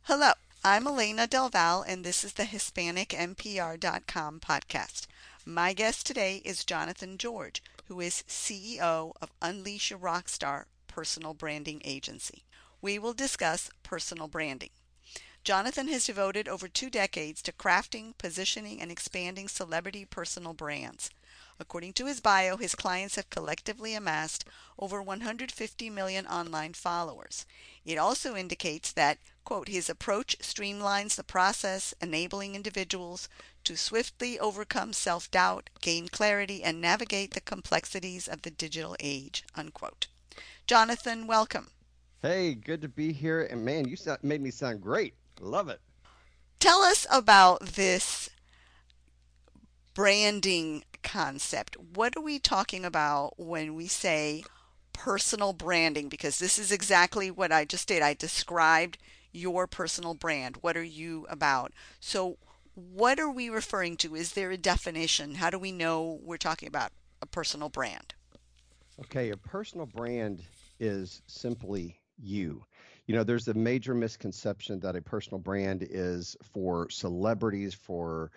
Hello, I'm Elena Del Val, and this is the HispanicMPR.com podcast. My guest today is Jonathan George, who is CEO of Unleash Your Rockstar Personal Branding Agency. We will discuss personal branding. Jonathan has devoted over 2 decades to crafting, positioning, and expanding celebrity personal brands. According to his bio, his clients have collectively amassed over 150 million online followers. It also indicates that, quote, his approach streamlines the process, enabling individuals to swiftly overcome self-doubt, gain clarity, and navigate the complexities of the digital age, unquote. Jonathan, welcome. Hey, good to be here. And man, made me sound great. Love it. Tell us about this branding concept. What are we talking about when we say personal branding? Because this is exactly what I just did. I described your personal brand. What are you about? So, what are we referring to? Is there a definition? How do we know we're talking about a personal brand? Okay, a personal brand is simply you. There's a major misconception that a personal brand is for celebrities, for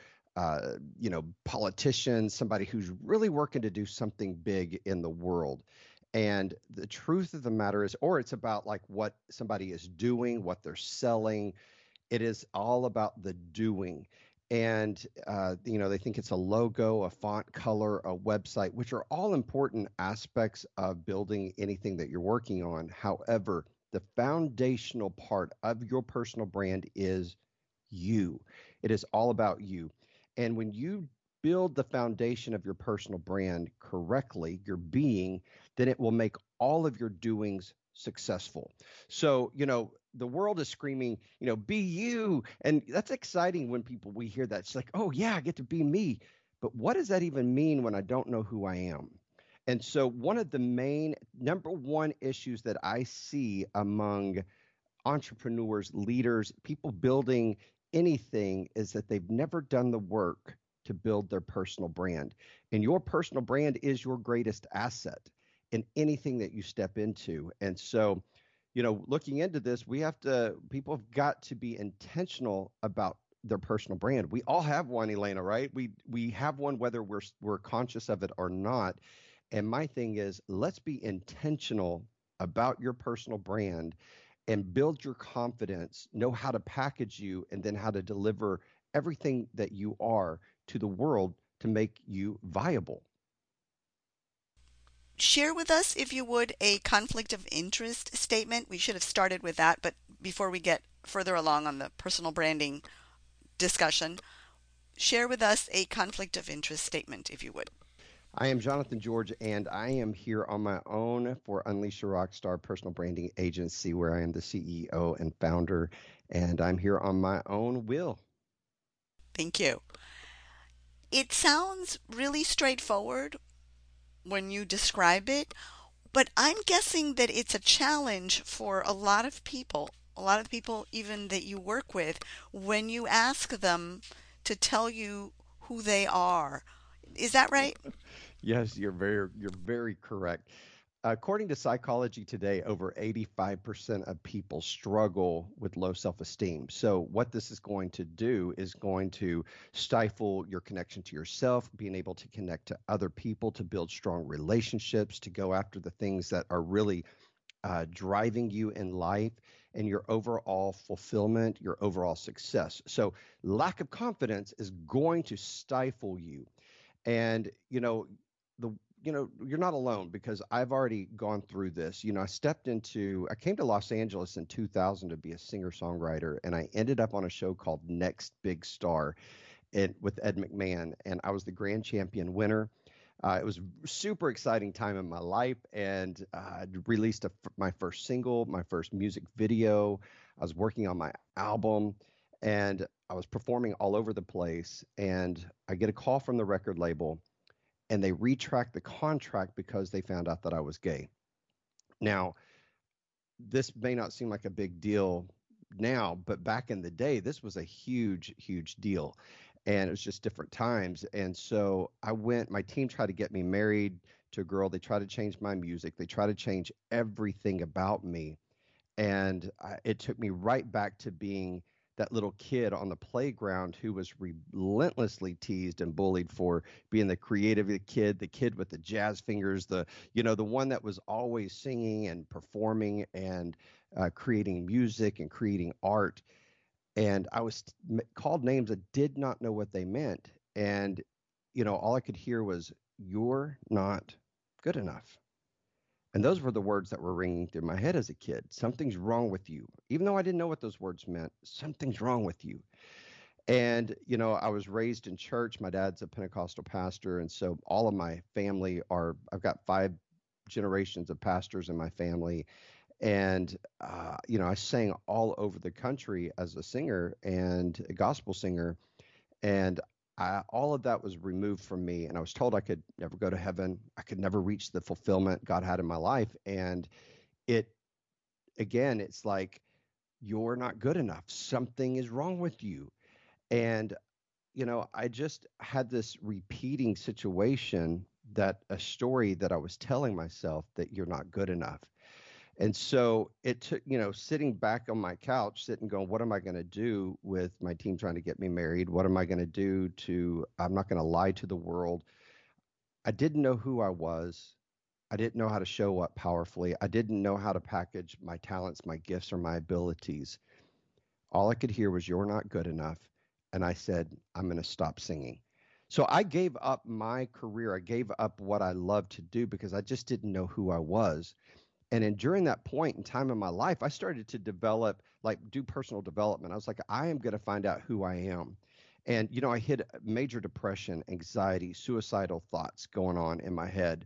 politicians, somebody who's really working to do something big in the world. And the truth of the matter is, or it's about like what somebody is doing, what they're selling. It is all about the doing. And, they think it's a logo, a font color, a website, which are all important aspects of building anything that you're working on. However, the foundational part of your personal brand is you. It is all about you. And when you build the foundation of your personal brand correctly, your being, then it will make all of your doings successful. So, the world is screaming, be you. And that's exciting when we hear that. It's like, oh, yeah, I get to be me. But what does that even mean when I don't know who I am? And so, one of the main number one issues that I see among entrepreneurs, leaders, people building anything is that they've never done the work to build their personal brand. And your personal brand is your greatest asset in anything that you step into. And so, looking into this, people have got to be intentional about their personal brand. We all have one, Elena, right? We have one whether we're conscious of it or not. And my thing is, let's be intentional about your personal brand and build your confidence, know how to package you, and then how to deliver everything that you are to the world to make you viable. Share with us, if you would, a conflict of interest statement. We should have started with that, but before we get further along on the personal branding discussion, share with us a conflict of interest statement, if you would. I am Jonathan George, and I am here on my own for Unleash Your Rockstar Personal Branding Agency, where I am the CEO and founder, and I'm here on my own will. Thank you. It sounds really straightforward when you describe it, but I'm guessing that it's a challenge for a lot of people even that you work with, when you ask them to tell you who they are. Is that right? Yes, you're very correct. According to Psychology Today, over 85% of people struggle with low self esteem. So, what this is going to do is going to stifle your connection to yourself, being able to connect to other people, to build strong relationships, to go after the things that are really driving you in life and your overall fulfillment, your overall success. So, lack of confidence is going to stifle you. And the you're not alone because I've already gone through this. I came to Los Angeles in 2000 to be a singer-songwriter, and I ended up on a show called Next Big Star with Ed McMahon, and I was the grand champion winner. It was a super exciting time in my life, and I released my first single, my first music video. I was working on my album, and I was performing all over the place. And I get a call from the record label, and they retract the contract because they found out that I was gay. Now, this may not seem like a big deal now, but back in the day, this was a huge, huge deal. And it was just different times. And so my team tried to get me married to a girl. They tried to change my music, they tried to change everything about me. And it took me right back to being that little kid on the playground who was relentlessly teased and bullied for being the creative kid, the kid with the jazz fingers, the one that was always singing and performing and creating music and creating art. And I was called names I did not know what they meant. And, all I could hear was, "You're not good enough." And those were the words that were ringing through my head as a kid. Something's wrong with you. Even though I didn't know what those words meant, something's wrong with you. And, I was raised in church. My dad's a Pentecostal pastor. And so all of my family I've got 5 generations of pastors in my family. And, I sang all over the country as a singer and a gospel singer. And all of that was removed from me. And I was told I could never go to heaven. I could never reach the fulfillment God had in my life. And it, again, it's like, you're not good enough. Something is wrong with you. And, I just had this repeating situation, that a story that I was telling myself, that you're not good enough. And so it took, sitting back on my couch, sitting going, what am I going to do with my team trying to get me married? What am I going to do I'm not going to lie to the world. I didn't know who I was. I didn't know how to show up powerfully. I didn't know how to package my talents, my gifts, or my abilities. All I could hear was, "You're not good enough." And I said, "I'm going to stop singing." So I gave up my career. I gave up what I loved to do because I just didn't know who I was. And during that point in time in my life, I started to develop, like, do personal development. I was like, I am going to find out who I am. And, I hit major depression, anxiety, suicidal thoughts going on in my head.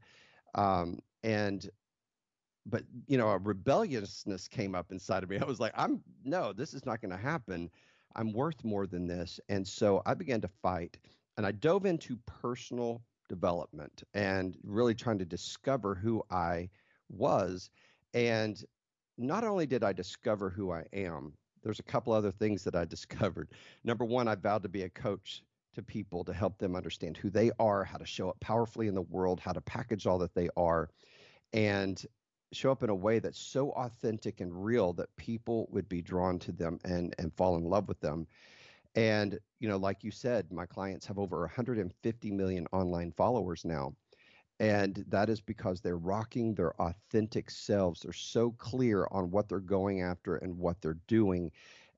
And, but, a rebelliousness came up inside of me. I was like, no, this is not going to happen. I'm worth more than this. And so I began to fight, and I dove into personal development and really trying to discover who I was. And not only did I discover who I am, there's a couple other things that I discovered. Number one, I vowed to be a coach to people to help them understand who they are, how to show up powerfully in the world, how to package all that they are, and show up in a way that's so authentic and real that people would be drawn to them and fall in love with them. And, like you said, my clients have over 150 million online followers now. And that is because they're rocking their authentic selves. They're so clear on what they're going after and what they're doing.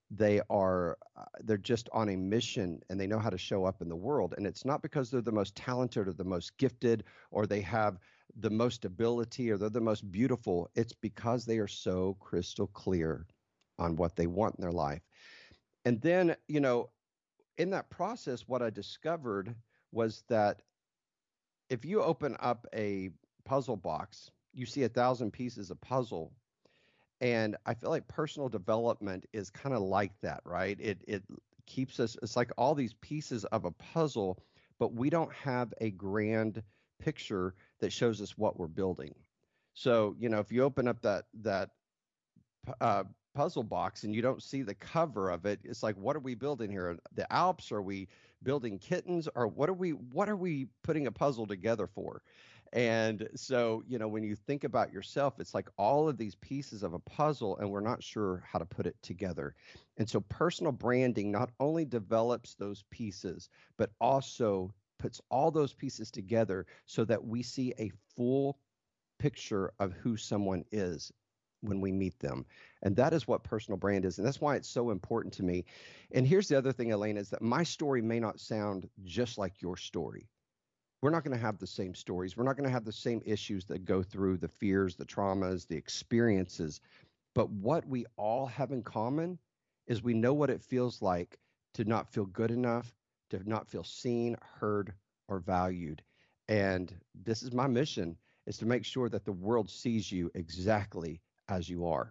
They're just on a mission, and they know how to show up in the world. And it's not because they're the most talented or the most gifted or they have the most ability or they're the most beautiful. It's because they are so crystal clear on what they want in their life. And then, in that process, what I discovered was that if you open up a puzzle box, you see 1,000 pieces of puzzle. And I feel like personal development is kind of like that, right? It keeps us, it's like all these pieces of a puzzle, but we don't have a grand picture that shows us what we're building. So, if you open up that uh, puzzle box and you don't see the cover of it, it's like, what are we building here? The Alps? Are we building kittens? Or what are we putting a puzzle together for? And so, when you think about yourself, it's like all of these pieces of a puzzle, and we're not sure how to put it together. And so, personal branding not only develops those pieces, but also puts all those pieces together so that we see a full picture of who someone is when we meet them. And that is what personal brand is. And that's why it's so important to me. And here's the other thing, Elaine, is that my story may not sound just like your story. We're not going to have the same stories. We're not going to have the same issues that go through, the fears, the traumas, the experiences. But what we all have in common is we know what it feels like to not feel good enough, to not feel seen, heard, or valued. And this is my mission, is to make sure that the world sees you exactly as you are.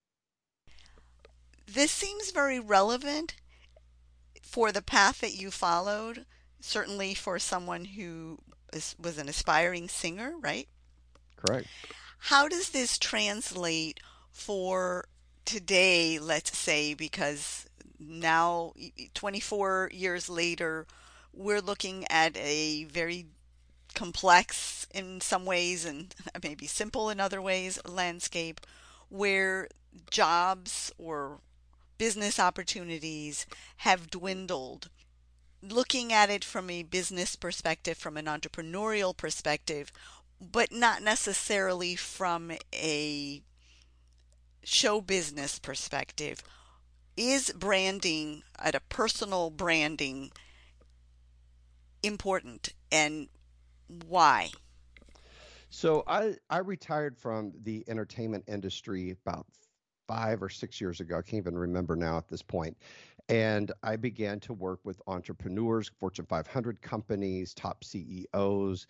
This seems very relevant for the path that you followed, certainly for someone who was an aspiring singer, right? Correct. How does this translate for today, let's say, because now, 24 years later, we're looking at a very complex in some ways and maybe simple in other ways landscape where jobs or business opportunities have dwindled. Looking at it from a business perspective, from an entrepreneurial perspective, but not necessarily from a show business perspective, is branding at a personal branding important, and why? So I retired from the entertainment industry about 5 or 6 years ago. I can't even remember now at this point. And I began to work with entrepreneurs, Fortune 500 companies, top CEOs,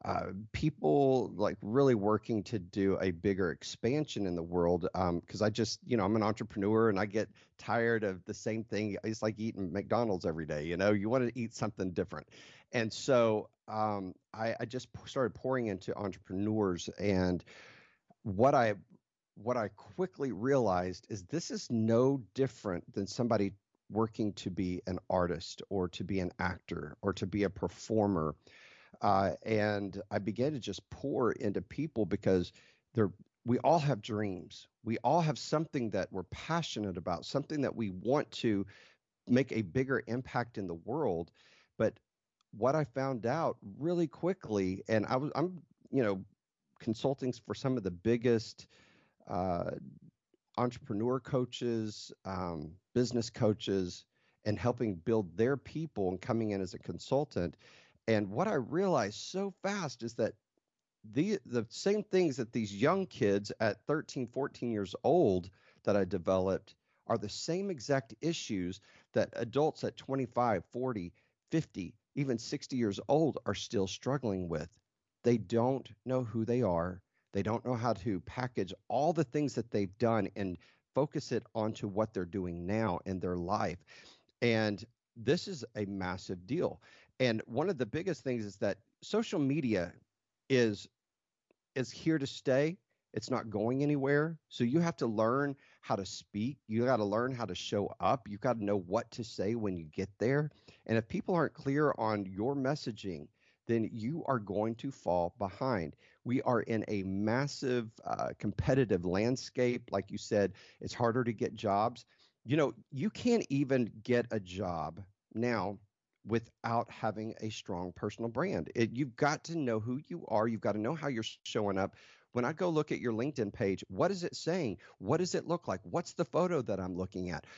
people like really working to do a bigger expansion in the world. Because I just, I'm an entrepreneur and I get tired of the same thing. It's like eating McDonald's every day. You want to eat something different. And so I just started pouring into entrepreneurs, and what I what I quickly realized is this is no different than somebody working to be an artist or to be an actor or to be a performer. And I began to just pour into people because they're we all have dreams. We all have something that we're passionate about, something that we want to make a bigger impact in the world. But what I found out really quickly, and I'm, you know, consulting for some of the biggest uh, entrepreneur coaches, business coaches, and helping build their people and coming in as a consultant. And what I realized so fast is that the same things that these young kids at 13, 14 years old that I developed are the same exact issues that adults at 25, 40, 50, even 60 years old are still struggling with. They don't know who they are. They don't know how to package all the things that they've done and focus it onto what they're doing now in their life. And this is a massive deal. And one of the biggest things is that social media is is here to stay. It's not going anywhere. So you have to learn how to speak. You got to learn how to show up. You got to know what to say when you get there. And if people aren't clear on your messaging, then you are going to fall behind. We are in a massive competitive landscape. Like you said, it's harder to get jobs. You can't even get a job now without having a strong personal brand. You've got to know who you are. You've got to know how you're showing up. When I go look at your LinkedIn page, what is it saying? What does it look like? What's the photo that I'm looking at?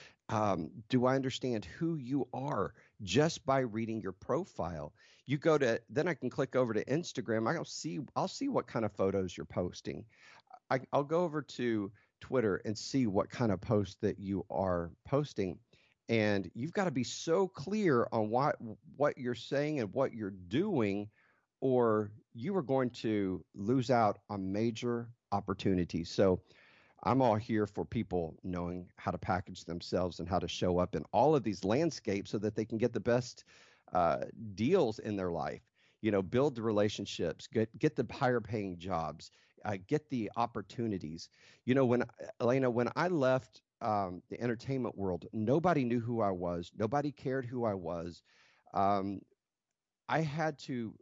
Do I understand who you are just by reading your profile? Then I can click over to Instagram. I'll see what kind of photos you're posting. I'll go over to Twitter and see what kind of post that you are posting. And you've got to be so clear on what you're saying and what you're doing, or you are going to lose out on major opportunities. So I'm all here for people knowing how to package themselves and how to show up in all of these landscapes so that they can get the best uh, deals in their life. Build the relationships, get the higher paying jobs, get the opportunities. When Elena, when I left the entertainment world, nobody knew who I was. Nobody cared who I was. Um, I had to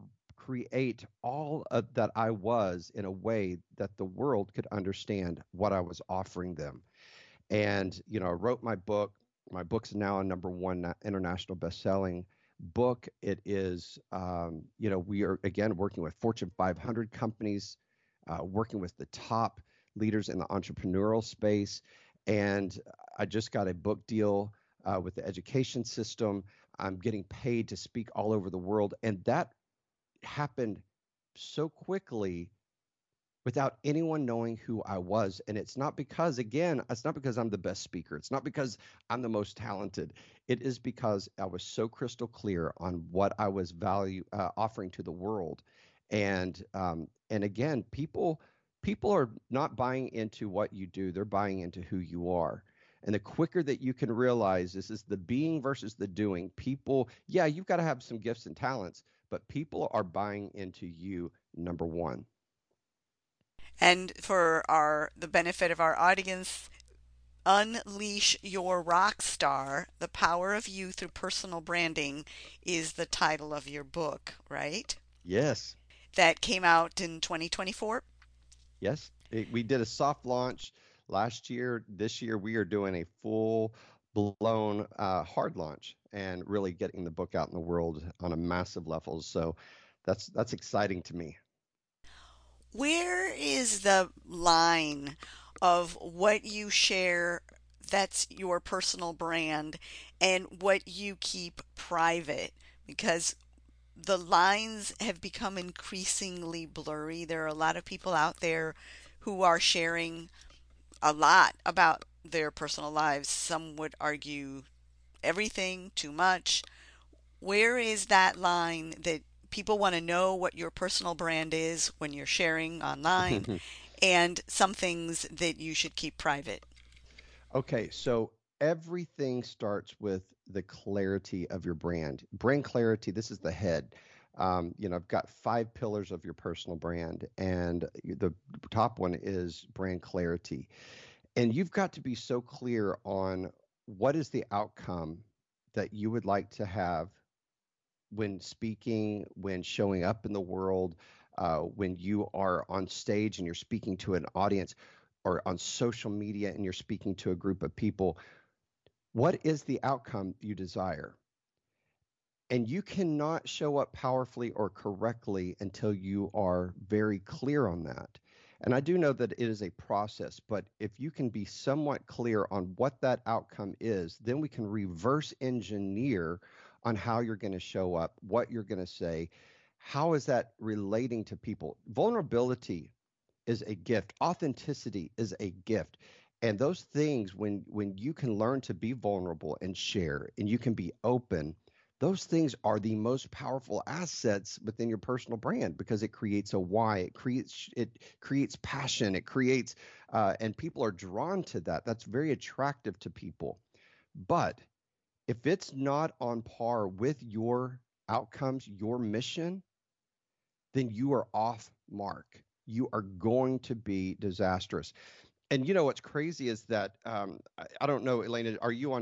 create all of that I was in a way that the world could understand what I was offering them. And, I wrote my book. My book's now a number one international best-selling book. It is, we are again working with Fortune 500 companies, working with the top leaders in the entrepreneurial space. And I just got a book deal with the education system. I'm getting paid to speak all over the world. And that happened so quickly without anyone knowing who I was. And it's not because I'm the best speaker. It's not because I'm the most talented. It is because I was so crystal clear on what I was offering to the world. And again, people are not buying into what you do. They're buying into who you are. And the quicker that you can realize this is the being versus the doing, yeah, you've got to have some gifts and talents, but people are buying into you, number one. And for our the benefit of our audience, Unleash Your Rock Star: The Power of You Through Personal Branding is the title of your book, right? Yes. That came out in 2024. Yes. We did a soft launch last year. This year, we are doing a full blown hard launch and really getting the book out in the world on a massive level. So that's exciting to me. Where is the line of what you share that's your personal brand and what you keep private? Because the lines have become increasingly blurry. There are a lot of people out there who are sharing a lot about their personal lives. Some would argue everything, too much. Where is that line that people want to know what your personal brand is when you're sharing online and some things that you should keep private? Okay, so everything starts with the clarity of your brand. Brand clarity, this is the head. I've got 5 pillars of your personal brand, and the top one is brand clarity. And you've got to be so clear on what is the outcome that you would like to have when speaking, when showing up in the world, when you are on stage and you're speaking to an audience, or on social media and you're speaking to a group of people. What is the outcome you desire? And you cannot show up powerfully or correctly until you are very clear on that. And I do know that it is a process, but if you can be somewhat clear on what that outcome is, then we can reverse engineer on how you're going to show up, what you're going to say. How is that relating to people? Vulnerability is a gift. Authenticity is a gift. And those things, when you can learn to be vulnerable and share, and you can be open, those things are the most powerful assets within your personal brand, because it creates a why, it creates passion, it creates and people are drawn to that. That's very attractive to people. But if it's not on par with your outcomes, your mission, then you are off mark. You are going to be disastrous. And what's crazy is that I don't know, Elena, are you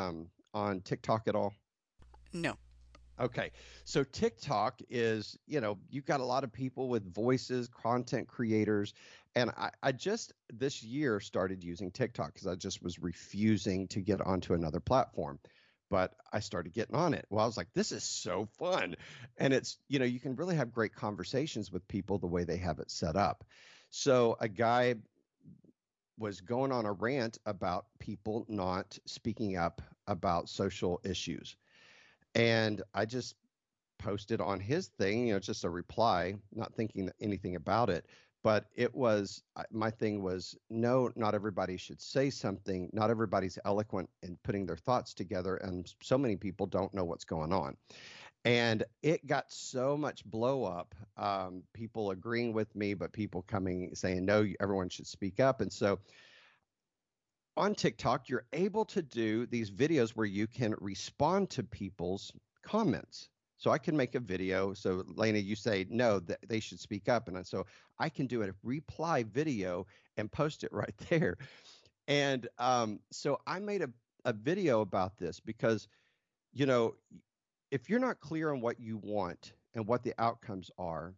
on TikTok at all? No. Okay, so TikTok is, you've got a lot of people with voices, content creators, and I just this year started using TikTok because I just was refusing to get onto another platform. But I started getting on it. Well, I was like, this is so fun. And it's, you can really have great conversations with people the way they have it set up. So a guy was going on a rant about people not speaking up about social issues. And I just posted on his thing, just a reply, not thinking anything about it. But my thing was, no, not everybody should say something. Not everybody's eloquent in putting their thoughts together. And so many people don't know what's going on. And it got so much blow up, people agreeing with me, but people coming saying, no, everyone should speak up. And so on TikTok, you're able to do these videos where you can respond to people's comments. So I can make a video. So Lena, you say no, that they should speak up, and so I can do a reply video and post it right there. And so I made a video about this because you know if you're not clear on what you want and what the outcomes are,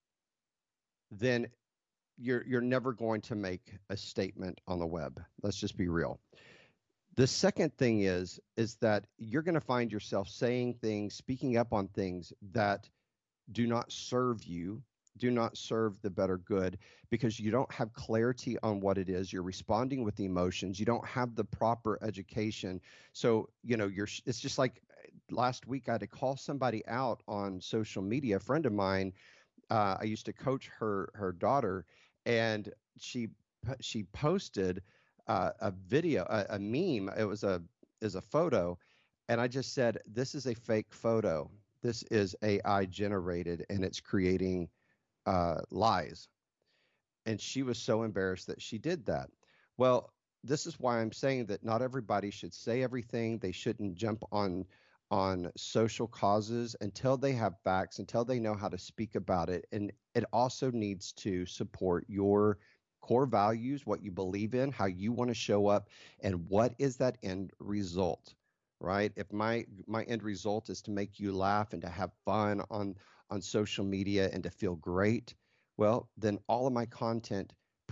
then you're never going to make a statement on the web. Let's just be real. The second thing is that you're going to find yourself saying things, speaking up on things that do not serve you, do not serve the better good, because you don't have clarity on what it is. You're responding with emotions. You don't have the proper education. So, it's just like last week I had to call somebody out on social media. A friend of mine, I used to coach her daughter, and she posted a video, a meme. It was a photo, and I just said, "This is a fake photo. This is AI generated, and it's creating lies." And she was so embarrassed that she did that. Well, this is why I'm saying that not everybody should say everything. They shouldn't jump on social causes until they have facts, until they know how to speak about it. And it also needs to support your core values, what you believe in, how you want to show up, and what is that end result, right? If my end result is to make you laugh and to have fun on social media and to feel great, well, then all of my content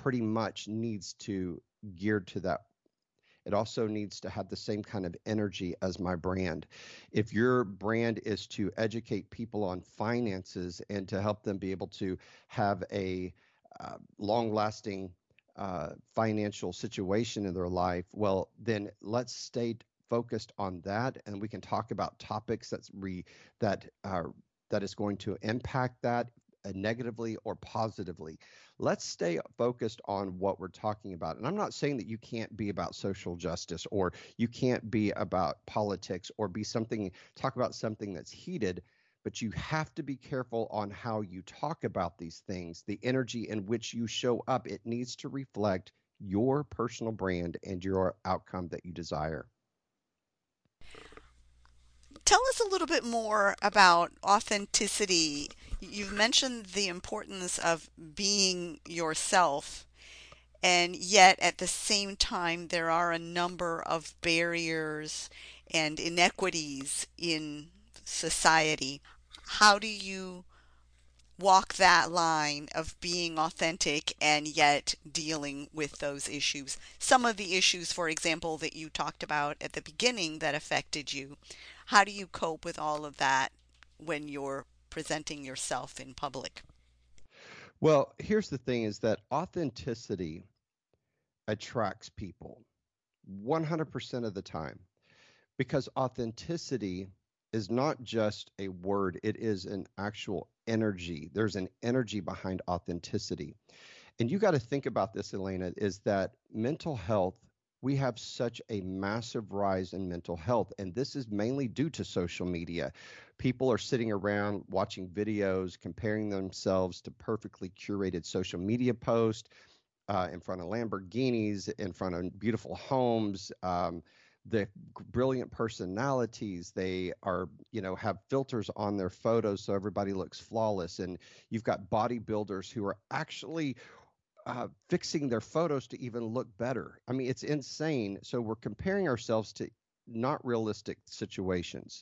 pretty much needs to gear to that. It also needs to have the same kind of energy as my brand. If your brand is to educate people on finances and to help them be able to have a long lasting financial situation in their life, well, then let's stay focused on that, and we can talk about topics that are that is going to impact that negatively or positively. Let's stay focused on what we're talking about. And I'm not saying that you can't be about social justice or you can't be about politics or talk about something that's heated, but you have to be careful on how you talk about these things. The energy in which you show up, it needs to reflect your personal brand and your outcome that you desire. Tell us a little bit more about authenticity. You've mentioned the importance of being yourself, and yet at the same time, there are a number of barriers and inequities in society. How do you walk that line of being authentic and yet dealing with those issues? Some of the issues, for example, that you talked about at the beginning that affected you, how do you cope with all of that when you're presenting yourself in public? Well, here's the thing is that authenticity attracts people 100% of the time, because authenticity is not just a word, it is an actual energy. There's an energy behind authenticity. And you got to think about this, Elena, is that mental health, we have such a massive rise in mental health. And this is mainly due to social media. People are sitting around watching videos, comparing themselves to perfectly curated social media posts in front of Lamborghinis, in front of beautiful homes. The brilliant personalities, they are, have filters on their photos so everybody looks flawless. And you've got bodybuilders who are actually fixing their photos to even look better. I mean, it's insane. So we're comparing ourselves to not realistic situations.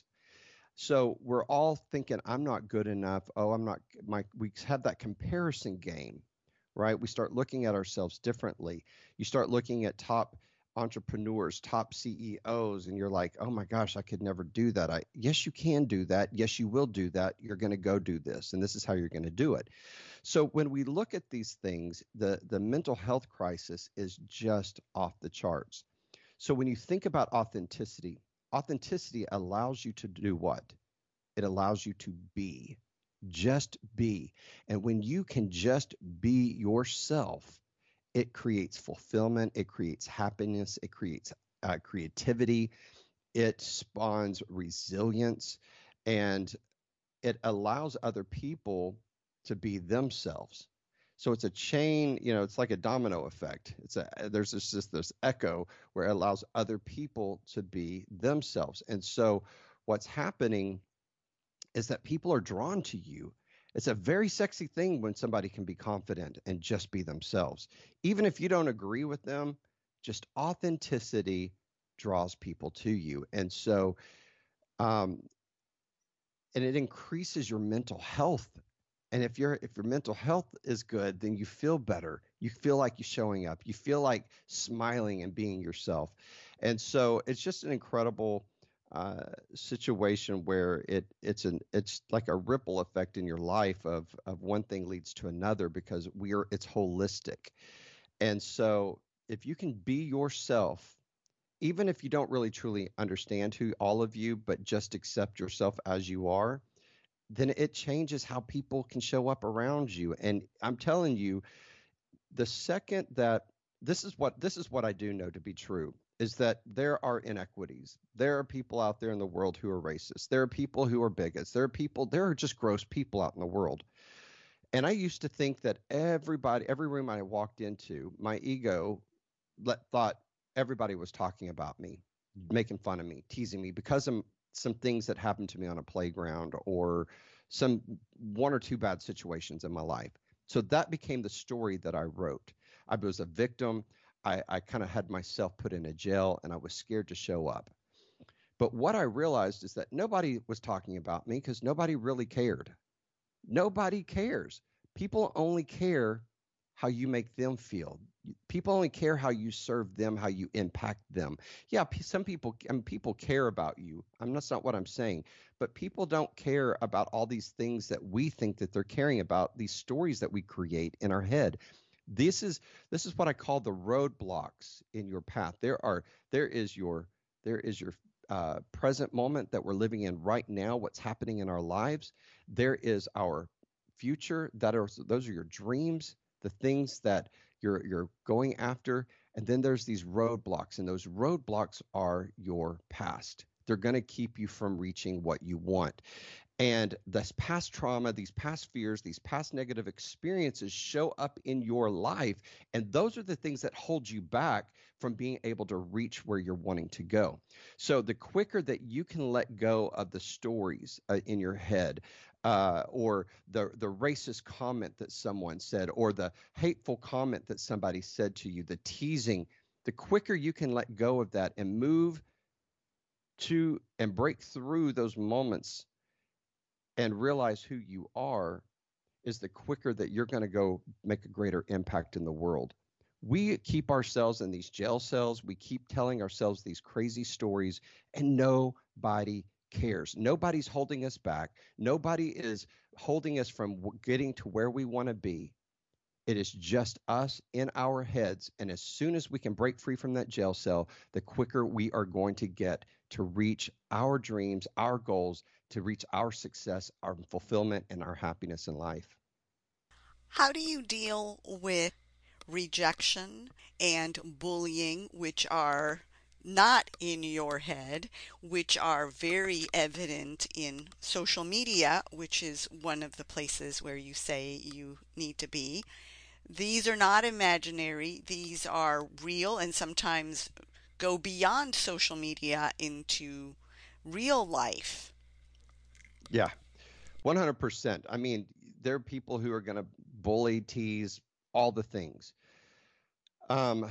So we're all thinking, I'm not good enough. Oh, I'm not, we have that comparison game, right? We start looking at ourselves differently. You start looking at top entrepreneurs, top CEOs, and you're like, oh my gosh, I could never do that. Yes, you can do that. Yes, you will do that. You're going to go do this, and this is how you're going to do it. So when we look at these things, the mental health crisis is just off the charts. So when you think about authenticity, authenticity allows you to do what? It allows you to be, just be. And when you can just be yourself, it creates fulfillment, it creates happiness, it creates creativity, it spawns resilience, and it allows other people to be themselves. So it's a chain, it's like a domino effect. There's this echo where it allows other people to be themselves. And so what's happening is that people are drawn to you. It's a very sexy thing when somebody can be confident and just be themselves. Even if you don't agree with them, just authenticity draws people to you. And so um, and it increases your mental health. And if your mental health is good, then you feel better. You feel like you're showing up. You feel like smiling and being yourself. And so it's just an incredible situation where it's like a ripple effect in your life of one thing leads to another, because it's holistic. And so if you can be yourself, even if you don't really truly understand who all of you, but just accept yourself as you are, then it changes how people can show up around you. And I'm telling you, the second that this is what I do know to be true is that there are inequities. There are people out there in the world who are racist. There are people who are bigots. There are just gross people out in the world. And I used to think that every room I walked into, my ego thought everybody was talking about me, making fun of me, teasing me because of some things that happened to me on a playground or some one or two bad situations in my life. So that became the story that I wrote. I was a victim. I kind of had myself put in a jail and I was scared to show up. But what I realized is that nobody was talking about me because nobody really cared. Nobody cares. People only care how you make them feel. People only care how you serve them, how you impact them. Yeah, some people, I mean, people care about you. That's not what I'm saying, but people don't care about all these things that we think that they're caring about. These stories that we create in our head. This is this is what I call the roadblocks in your path. There is your there is your present moment that we're living in right now. What's happening in our lives. There is our future. Those are your dreams, the things that you're going after, and then there's these roadblocks, and those roadblocks are your past. They're going to keep you from reaching what you want. And this past trauma, these past fears, these past negative experiences show up in your life. And those are the things that hold you back from being able to reach where you're wanting to go. So the quicker that you can let go of the stories in your head, or the racist comment that someone said, or the hateful comment that somebody said to you, the teasing, the quicker you can let go of that and move to and break through those moments and realize who you are, is the quicker that you're going to go make a greater impact in the world. We keep ourselves in these jail cells. We keep telling ourselves these crazy stories, and nobody cares. Nobody's holding us back. Nobody is holding us from getting to where we want to be. It is just us in our heads. And as soon as we can break free from that jail cell, the quicker we are going to get to reach our dreams, our goals, to reach our success, our fulfillment, and our happiness in life. How do you deal with rejection and bullying, which are not in your head, which are very evident in social media, which is one of the places where you say you need to be? These are not imaginary, these are real and sometimes go beyond social media into real life. Yeah, 100%. I mean, there are people who are going to bully, tease, all the things. Um,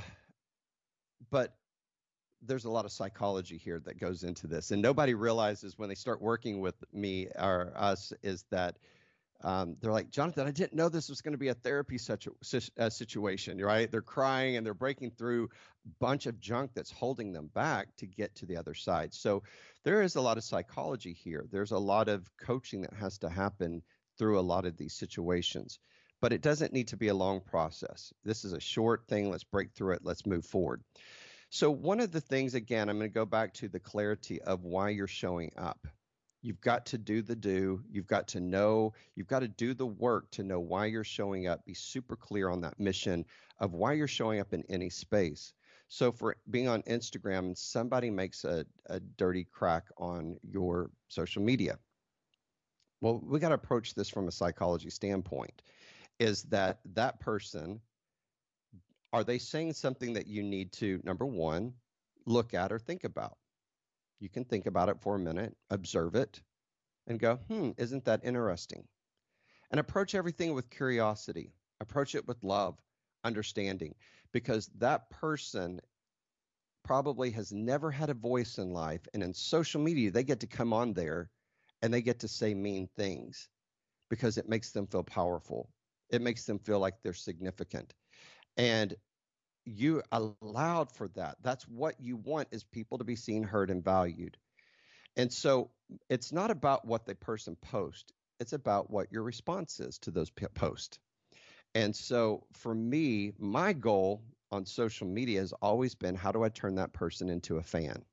but there's a lot of psychology here that goes into this, and nobody realizes when they start working with me or us is that they're like, Jonathan, I didn't know this was going to be a therapy such a situation, right? They're crying and they're breaking through a bunch of junk that's holding them back to get to the other side. So there is a lot of psychology here. There's a lot of coaching that has to happen through a lot of these situations. But it doesn't need to be a long process. This is a short thing. Let's break through it. Let's move forward. So, one of the things, again, I'm going to go back to the clarity of why you're showing up. You've got to do the do. You've got to know, you've got to do the work to know why you're showing up. Be super clear on that mission of why you're showing up in any space. So, for being on Instagram and somebody makes a dirty crack on your social media, well, we got to approach this from a psychology standpoint. Is that person, are they saying something that you need to, number one, look at or think about? You can think about it for a minute, observe it, and go, isn't that interesting? And approach everything with curiosity. Approach it with love, understanding, because that person probably has never had a voice in life. And in social media, they get to come on there and they get to say mean things because it makes them feel powerful. It makes them feel like they're significant. And you allowed for that. That's what you want, is people to be seen, heard, and valued. And so it's not about what the person posts, it's about what your response is to those posts. And so for me, my goal on social media has always been, how do I turn that person into a fan?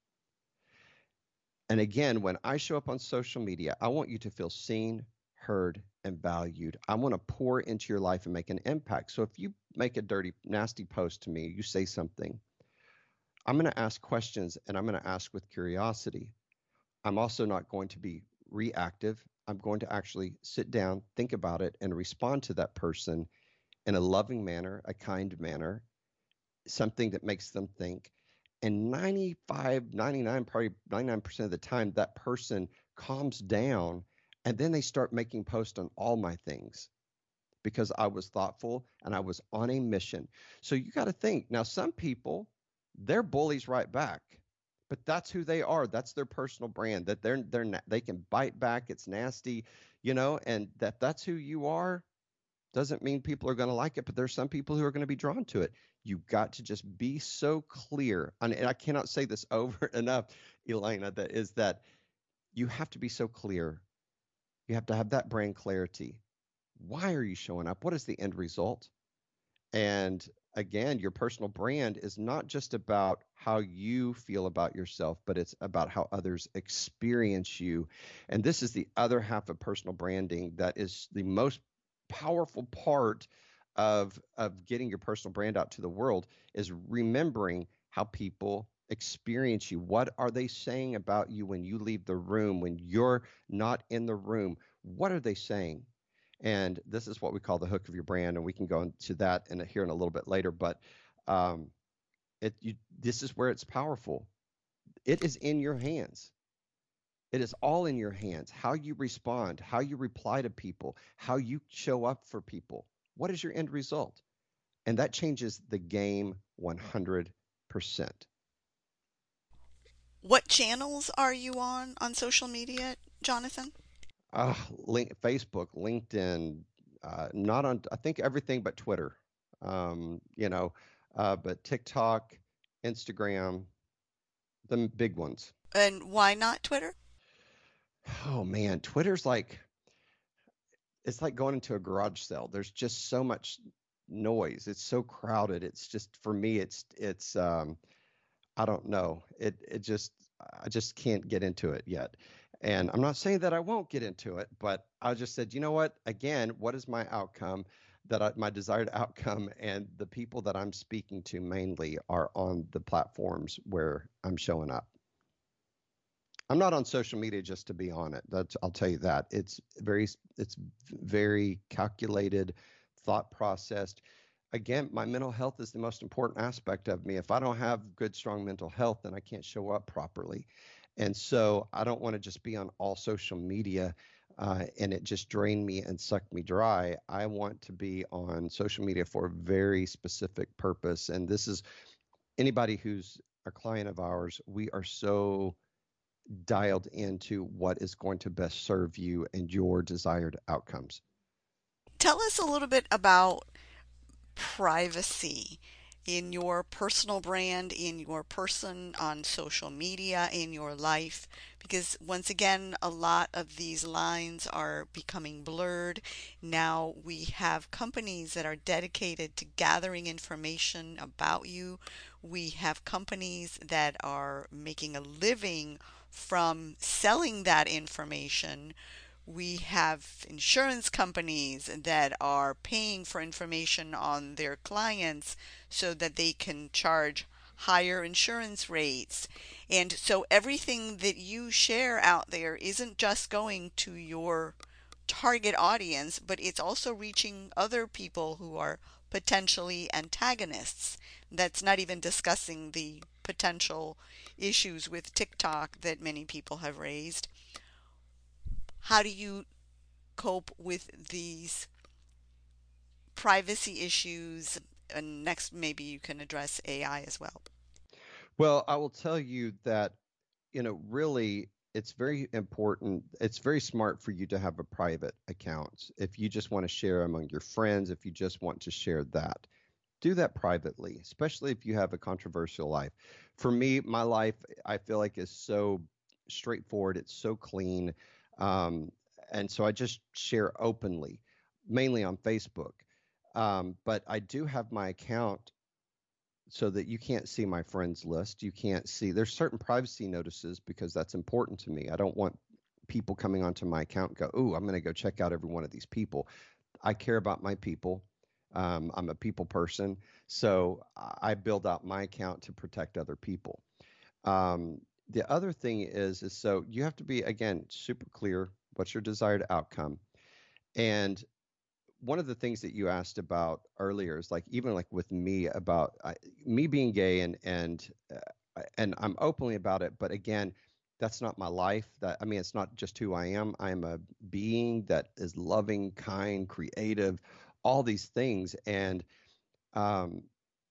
And again, when I show up on social media, I want you to feel seen, heard, and valued. I want to pour into your life and make an impact. So if you make a dirty, nasty post to me, you say something, I'm going to ask questions, and I'm going to ask with curiosity. I'm also not going to be reactive. I'm going to actually sit down, think about it, and respond to that person in a loving manner, a kind manner, something that makes them think. And 95, 99, probably 99% of the time, that person calms down, and then they start making posts on all my things because I was thoughtful and I was on a mission. So you got to think. Now, some people, they're bullies right back, but that's who they are. That's their personal brand. That they can bite back. It's nasty, and that's who you are. Doesn't mean people are going to like it, but there's some people who are going to be drawn to it. You've got to just be so clear. And I cannot say this over enough, Elena, that is that you have to be so clear. You have to have that brand clarity. Why are you showing up? What is the end result? And again, your personal brand is not just about how you feel about yourself, but it's about how others experience you. And this is the other half of personal branding that is the most powerful part of getting your personal brand out to the world is remembering how people experience you. What are they saying about you when you leave the room, when you're not in the room? What are they saying? And this is what we call the hook of your brand, and we can go into that here in a little bit later. But um, this is where it's powerful. It is in your hands. It is all in your hands. How you respond, how you reply to people, how you show up for people. What is your end result? And that changes the game 100%. What channels are you on social media, Jonathan? Facebook, LinkedIn, not on, I think everything but Twitter, you know, but TikTok, Instagram, the big ones. And why not Twitter? Oh man, Twitter's like, it's like going into a garage sale. There's just so much noise. It's so crowded. It's just, for me, I don't know. I just can't get into it yet. And I'm not saying that I won't get into it, but I just said, you know what? Again, what is my outcome? My desired outcome, and the people that I'm speaking to mainly are on the platforms where I'm showing up. I'm not on social media just to be on it. I'll tell you that. It's very calculated, thought processed. Again, my mental health is the most important aspect of me. If I don't have good, strong mental health, then I can't show up properly. And so I don't want to just be on all social media and it just drain me and suck me dry. I want to be on social media for a very specific purpose. And this is anybody who's a client of ours, we are so dialed into what is going to best serve you and your desired outcomes. Tell us a little bit about privacy in your personal brand, in your person on social media, in your life, because once again, a lot of these lines are becoming blurred. Now we have companies that are dedicated to gathering information about you. We have companies that are making a living from selling that information. We have insurance companies that are paying for information on their clients so that they can charge higher insurance rates. And so everything that you share out there isn't just going to your target audience, but it's also reaching other people who are potentially antagonists. That's not even discussing the potential issues with TikTok that many people have raised. How do you cope with these privacy issues? And next, maybe you can address AI as well. Well, I will tell you that, really, it's very important. It's very smart for you to have a private account. If you just want to share among your friends, if you just want to share that, do that privately, especially if you have a controversial life. For me, my life, I feel like is so straightforward. It's so clean. Um, and so I just share openly, mainly on Facebook. But I do have my account so that you can't see my friends list. You can't see, there's certain privacy notices because that's important to me. I don't want people coming onto my account and go, "Ooh, I'm going to go check out every one of these people." I care about my people. I'm a people person. So I build out my account to protect other people. Um, the other thing is so you have to be, again, super clear. What's your desired outcome? And one of the things that you asked about earlier is like even like with me about me being gay and I'm openly about it, but again, that's not my life. That I mean, it's not just who I am. I am a being that is loving, kind, creative, all these things, and um,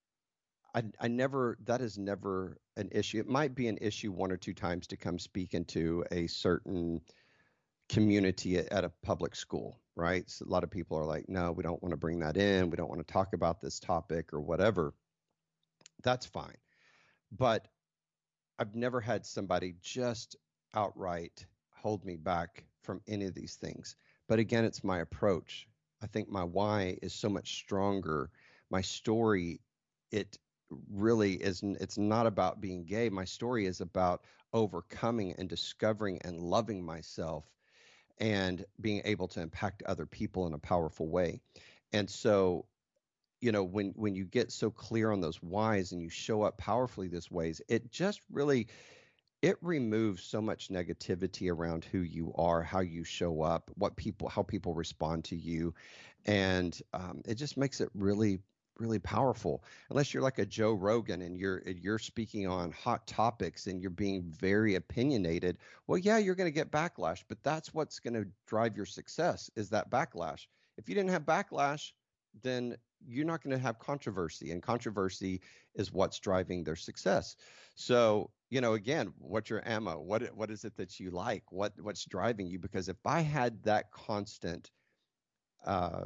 I never that is never an issue. It might be an issue one or two times to come speak into a certain community at a public school, right? So a lot of people are like, no, we don't want to bring that in. We don't want to talk about this topic or whatever. That's fine. But I've never had somebody just outright hold me back from any of these things. But again, it's my approach. I think my why is so much stronger. My story, it really isn't, it's not about being gay. My story is about overcoming and discovering and loving myself and being able to impact other people in a powerful way. And so, when you get so clear on those whys and you show up powerfully this ways, it just really it removes so much negativity around who you are, how you show up, how people respond to you, and it just makes it really, really powerful. Unless you're like a Joe Rogan and you're speaking on hot topics and you're being very opinionated, well, yeah, you're going to get backlash, but that's what's going to drive your success is that backlash. If you didn't have backlash, then you're not going to have controversy, and controversy is what's driving their success. So, again, what's your ammo? What is it that you like? What's driving you? Because if I had that constant uh,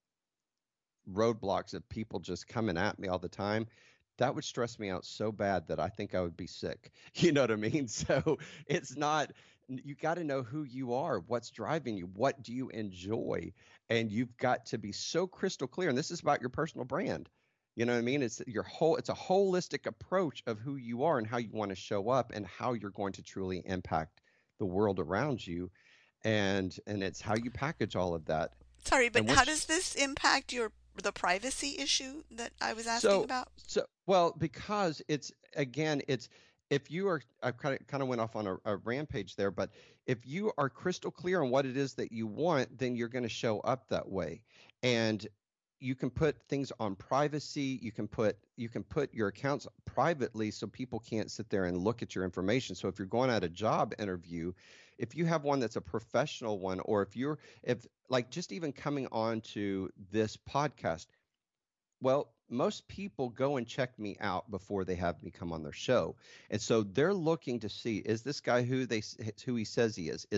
roadblocks of people just coming at me all the time, that would stress me out so bad that I think I would be sick. You know what I mean? So it's not, you got to know who you are, what's driving you, what do you enjoy? And you've got to be so crystal clear. And this is about your personal brand. You know what I mean? It's a holistic approach of who you are and how you want to show up and how you're going to truly impact the world around you. And it's how you package all of that. Sorry, And but how once does this impact the privacy issue that I was asking So, about? well, because it's again, it's if you are, I kind of went off on a rampage there, but if you are crystal clear on what it is that you want, then you're going to show up that way. And you can put things on privacy. You can put your accounts privately so people can't sit there and look at your information. So if you're going at a job interview, if you have one that's a professional one, or if like just even coming on to this podcast, well, most people go and check me out before they have me come on their show. And so they're looking to see, is this guy who he says he is?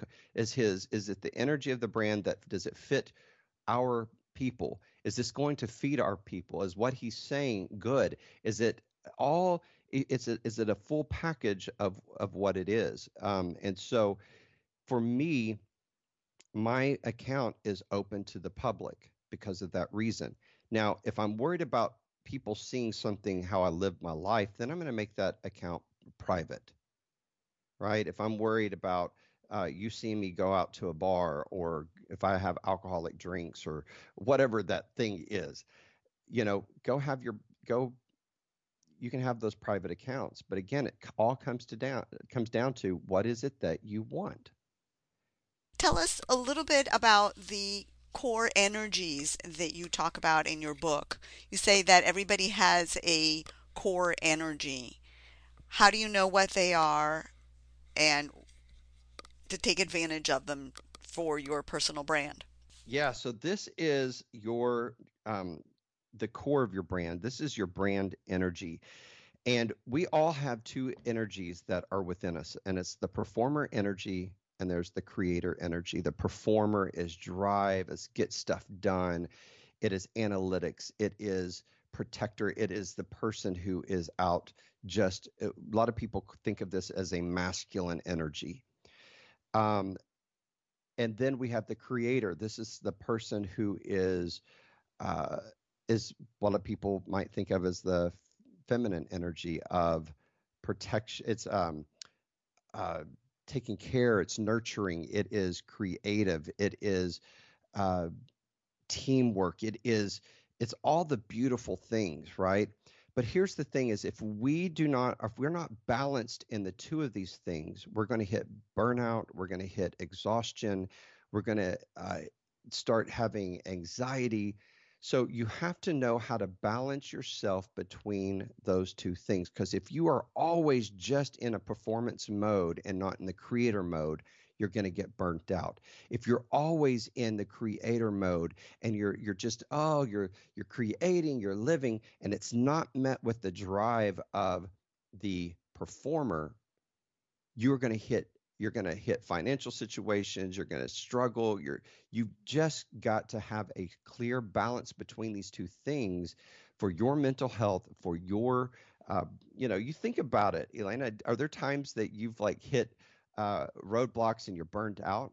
Is it the energy of the brand, that does it fit our people? Is this going to feed our people? Is what he's saying good? Is it all is it a full package of what it is? And so for me, my account is open to the public because of that reason. Now, if I'm worried about people seeing something, how I live my life, then I'm going to make that account private, right? If I'm worried about you seeing me go out to a bar, or if I have alcoholic drinks or whatever that thing is, go have your go. You can have those private accounts, but again, all comes down to what is it that you want. Tell us a little bit about the core energies that you talk about in your book. You say that everybody has a core energy. How do you know what they are and to take advantage of them for your personal brand? Yeah, so this is um, the core of your brand. This is your brand energy. And we all have two energies that are within us, and it's the performer energy and there's the creator energy. The performer is drive, is get stuff done, it is analytics, it is protector, it is the person who is out just a lot of people think of this as a masculine energy. Um, and then we have the creator. This is the person who uh, is what a lot of people might think of as the feminine energy of protection. It's uh, taking care. It's nurturing. It is creative. It is uh, teamwork. It's all the beautiful things, right? But here's the thing: is if we're not balanced in the two of these things, we're going to hit burnout. We're going to hit exhaustion. We're going to start having anxiety. So you have to know how to balance yourself between those two things. Because if you are always just in a performance mode and not in the creator mode, you're going to get burnt out. If you're always in the creator mode and you're just you're creating, you're living, and it's not met with the drive of the performer, you're going to hit you're going to hit financial situations, you're going to struggle, you've just got to have a clear balance between these two things for your mental health, for your uh, you think about it, Elena, are there times that you've like hit roadblocks and you're burned out,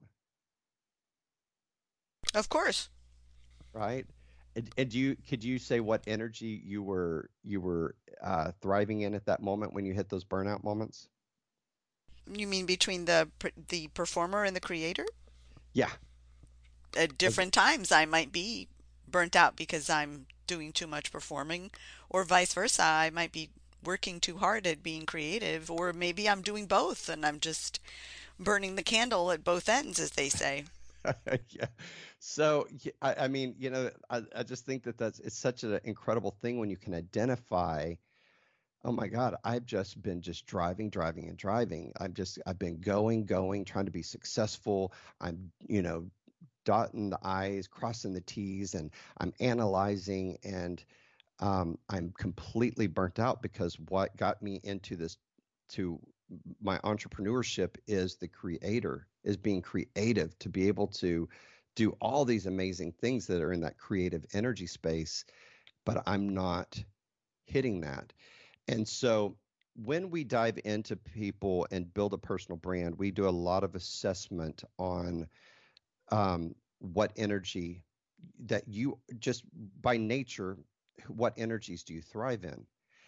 Of course. right? And could you say what energy you were thriving in at that moment when you hit those burnout moments? You mean between the performer and the creator? Yeah. At different times, I might be burnt out because I'm doing too much performing, or vice versa. I might be working too hard at being creative, or maybe I'm doing both and I'm just burning the candle at both ends, as they say. Yeah. So, I mean, I just think that it's such an incredible thing when you can identify, oh my God, I've just been just driving, driving, and driving. I've been going, going, trying to be successful. I'm, dotting the I's, crossing the T's, and I'm analyzing, and I'm completely burnt out because what got me into this to my entrepreneurship is the creator, is being creative, to be able to do all these amazing things that are in that creative energy space, but I'm not hitting that. And so when we dive into people and build a personal brand, we do a lot of assessment on what energy that you just by nature, what energies do you thrive in?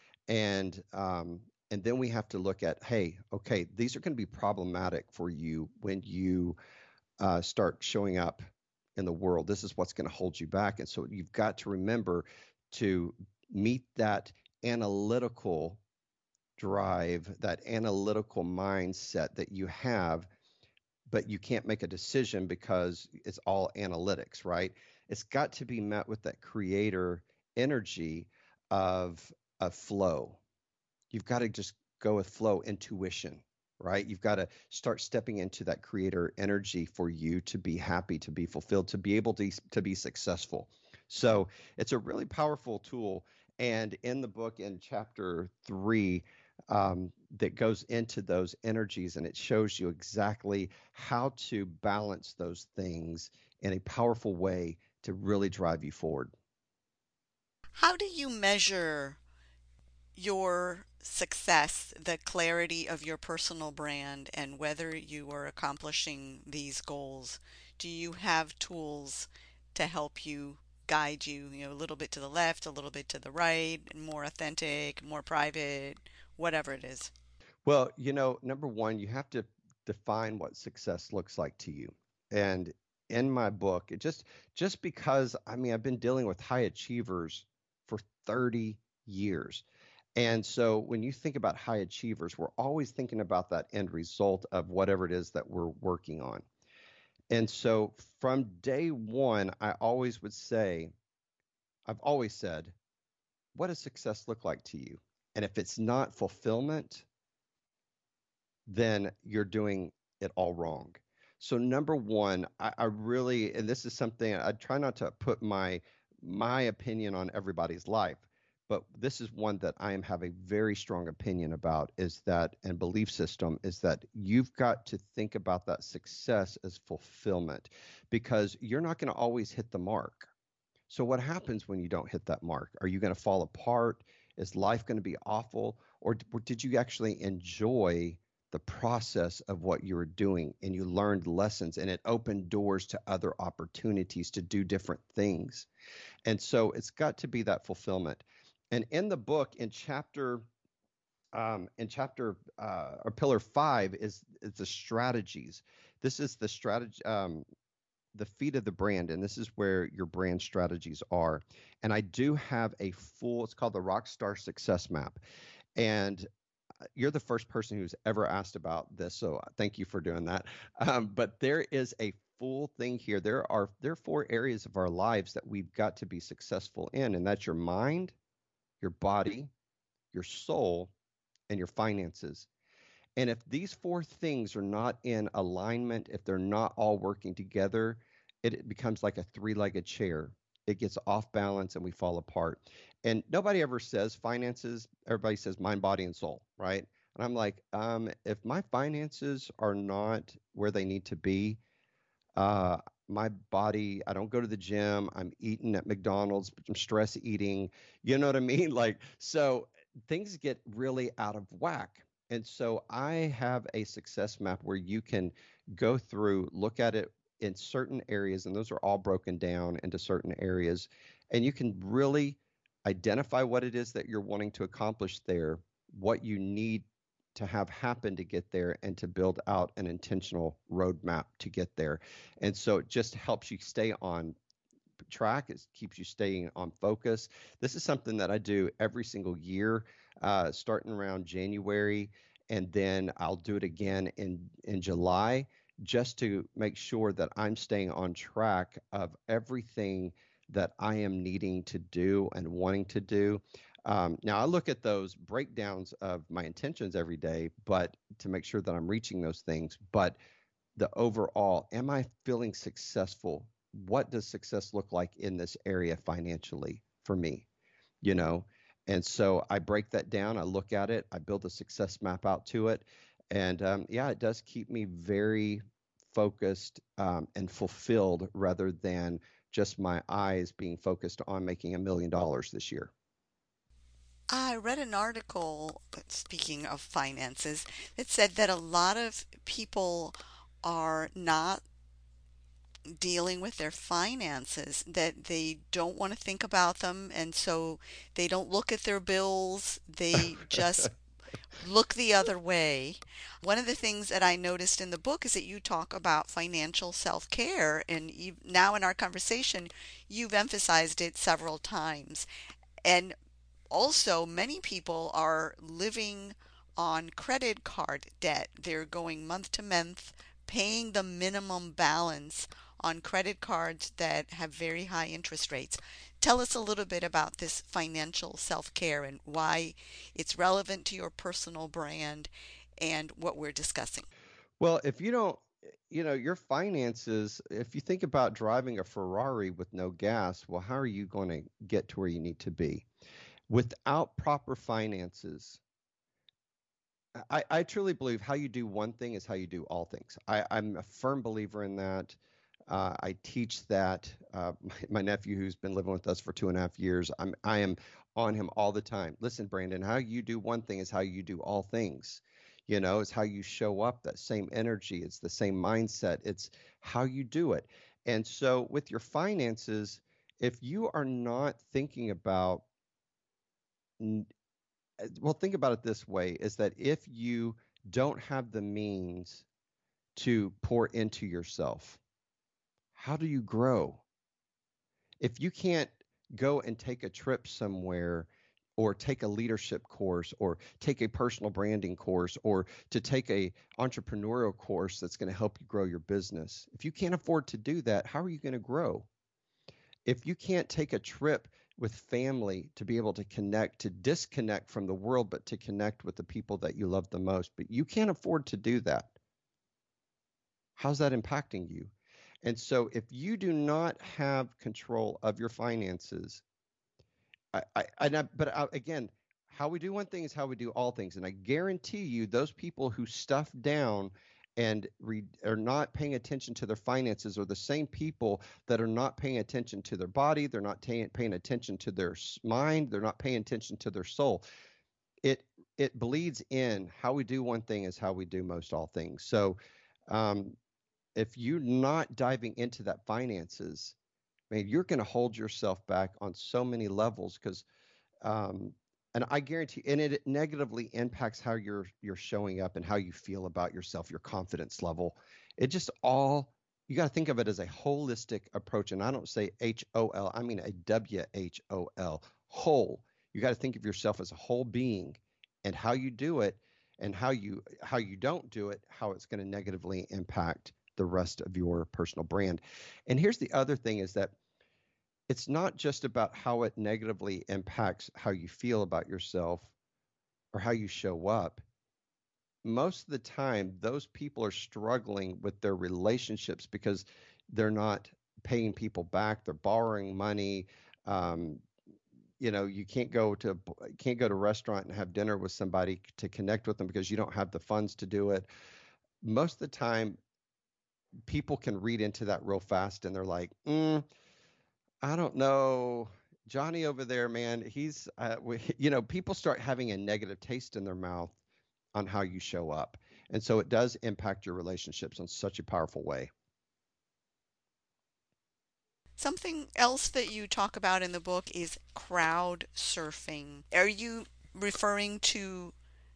And then we have to look at, hey, okay, these are going to be problematic for you when you start showing up in the world. This is what's going to hold you back. And so you've got to remember to meet that analytical drive, that analytical mindset that you have, but you can't make a decision because it's all analytics, right? It's got to be met with that creator energy of flow. You've got to just go with flow, intuition, right? You've got to start stepping into that creator energy for you to be happy, to be fulfilled, to be able to be successful. So it's a really powerful tool. And in the book, in chapter 3, that goes into those energies, and it shows you exactly how to balance those things in a powerful way to really drive you forward. How do you measure your success, the clarity of your personal brand, and whether you are accomplishing these goals? Do you have tools to help you guide you, a little bit to the left, a little bit to the right, more authentic, more private, whatever it is? Well, number one, you have to define what success looks like to you. And in my book, just because I mean I've been dealing with high achievers for 30 years. And so when you think about high achievers, we're always thinking about that end result of whatever it is that we're working on. And so from day one, I've always said, what does success look like to you? And if it's not fulfillment, then you're doing it all wrong. So number one, I really, and this is something I try not to put my opinion on everybody's life, but this is one that I am have a very strong opinion about, is that, and belief system is that you've got to think about that success as fulfillment, because you're not going to always hit the mark. So what happens when you don't hit that mark? Are you going to fall apart? Is life going to be awful? Or did you actually enjoy the process of what you were doing, and you learned lessons, and it opened doors to other opportunities to do different things? And so it's got to be that fulfillment. And in the book, or pillar 5 is the strategies. This is the strategy, the feet of the brand, and this is where your brand strategies are. And I do have a full, it's called the Rockstar Success Map. And you're the first person who's ever asked about this, so thank you for doing that. But there is a full thing here. There are 4 areas of our lives that we've got to be successful in, and that's your mind, your body, your soul, and your finances. And if these 4 things are not in alignment, if they're not all working together, it becomes like a 3-legged chair. It gets off balance and we fall apart. And nobody ever says finances, everybody says mind, body, and soul, right? And I'm like, if my finances are not where they need to be, uh, my body, I don't go to the gym. I'm eating at McDonald's, but I'm stress eating. You know what I mean? Like, so things get really out of whack. And so I have a success map where you can go through, look at it in certain areas, and those are all broken down into certain areas. And you can really identify what it is that you're wanting to accomplish there, what you need to have happen to get there, and to build out an intentional roadmap to get there. And so it just helps you stay on track. It keeps you staying on focus. This is something that I do every single year, starting around January, and then I'll do it again in July, just to make sure that I'm staying on track of everything that I am needing to do and wanting to do. Now, I look at those breakdowns of my intentions every day, but to make sure that I'm reaching those things. But the overall, am I feeling successful? What does success look like in this area financially for me? You know? And so I break that down, I look at it, I build a success map out to it. And yeah, it does keep me very focused and fulfilled rather than just my eyes being focused on making $1 million this year. I read an article, speaking of finances, that said that a lot of people are not dealing with their finances, that they don't want to think about them, and so they don't look at their bills, they just look the other way. One of the things that I noticed in the book is that you talk about financial self-care, and now in our conversation, you've emphasized it several times. And also, many people are living on credit card debt. They're going month to month, paying the minimum balance on credit cards that have very high interest rates. Tell us a little bit about this financial self care and why it's relevant to your personal brand and what we're discussing. Well, if you don't, your finances, if you think about driving a Ferrari with no gas, well, how are you going to get to where you need to be? Without proper finances, I truly believe how you do one thing is how you do all things. I'm a firm believer in that. I teach that. My nephew, who's been living with us for 2.5 years, I am on him all the time. Listen, Brandon, how you do one thing is how you do all things. It's how you show up, that same energy. It's the same mindset. It's how you do it. And so with your finances, if you are not thinking about well, think about it this way, is that if you don't have the means to pour into yourself, how do you grow? If you can't go and take a trip somewhere, or take a leadership course, or take a personal branding course, or to take a entrepreneurial course that's going to help you grow your business, if you can't afford to do that, how are you going to grow? If you can't take a trip with family to be able to connect, to disconnect from the world, but to connect with the people that you love the most, but you can't afford to do that, how's that impacting you? And so if you do not have control of your finances, again, how we do one thing is how we do all things. And I guarantee you, those people who stuff down and are not paying attention to their finances are the same people that are not paying attention to their body. They're not paying attention to their mind. They're not paying attention to their soul. It it bleeds in. How we do one thing is how we do most all things. So, um, if you're not diving into that finances, man, you're going to hold yourself back on so many levels because um, and I guarantee, and it negatively impacts how you're showing up and how you feel about yourself, your confidence level. It just all you got to think of it as a holistic approach, and I don't say HOL, I mean a WHOL, whole. You got to think of yourself as a whole being, and how you do it, and how you don't do it, how it's going to negatively impact the rest of your personal brand. And here's the other thing: is that it's not just about how it negatively impacts how you feel about yourself or how you show up. Most of the time, those people are struggling with their relationships because they're not paying people back, they're borrowing money. Um, you can't go to a restaurant and have dinner with somebody to connect with them because you don't have the funds to do it. Most of the time, people can read into that real fast, and they're like, I don't know. Johnny over there, man, people start having a negative taste in their mouth on how you show up. And so it does impact your relationships in such a powerful way. Something else that you talk about in the book is crowd surfing. Are you referring to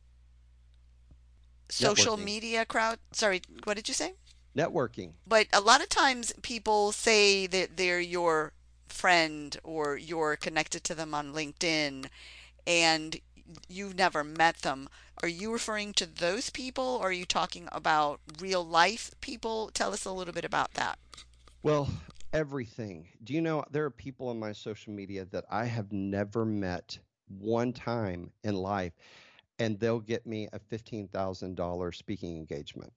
social Networking. media crowd? Sorry, what did you say? Networking. But a lot of times people say that they're your friend or you're connected to them on LinkedIn and you've never met them. Are you referring to those people or are you talking about real life people? Tell us a little bit about that. Well, everything. Do you know there are people on my social media that I have never met one time in life, and they'll get me a $15,000 speaking engagement.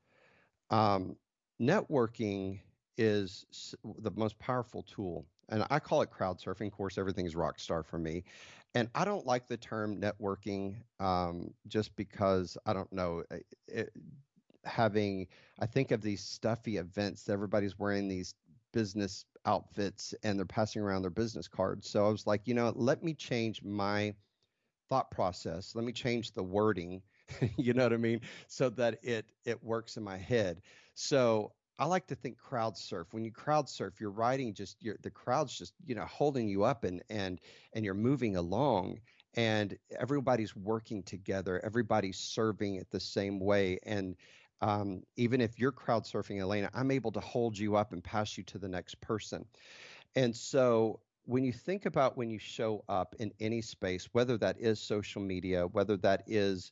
Um, Networking is the most powerful tool. And I call it crowd surfing. Of course, everything is rock star for me. And I don't like the term networking just because I don't know. It, having, I think of these stuffy events. Everybody's wearing these business outfits and they're passing around their business cards. So I was like, let me change my thought process. Let me change the wording, you know what I mean, so that it works in my head. So I like to think crowd surf. When you crowd surf, you're riding the crowd's just holding you up and you're moving along and everybody's working together. Everybody's serving it the same way. And even if you're crowd surfing, Elena, I'm able to hold you up and pass you to the next person. And so when you think about when you show up in any space, whether that is social media, whether that is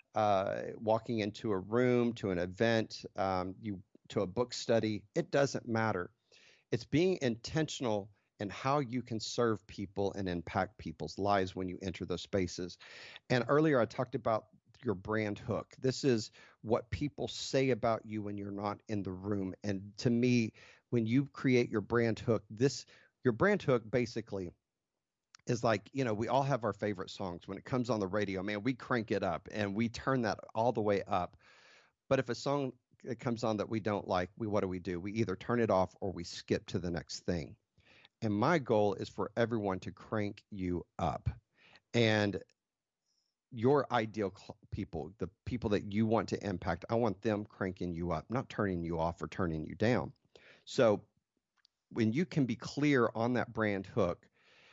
walking into a room, to an event, to a book study, it doesn't matter. It's being intentional in how you can serve people and impact people's lives when you enter those spaces. And earlier I talked about your brand hook. This is what people say about you when you're not in the room. And to me, when you create your brand hook, your brand hook basically is like, we all have our favorite songs. When it comes on the radio, man, we crank it up and we turn that all the way up. But if a song comes on that we don't like, what do? We either turn it off or we skip to the next thing. And my goal is for everyone to crank you up. And your ideal people, the people that you want to impact, I want them cranking you up, not turning you off or turning you down. So when you can be clear on that brand hook,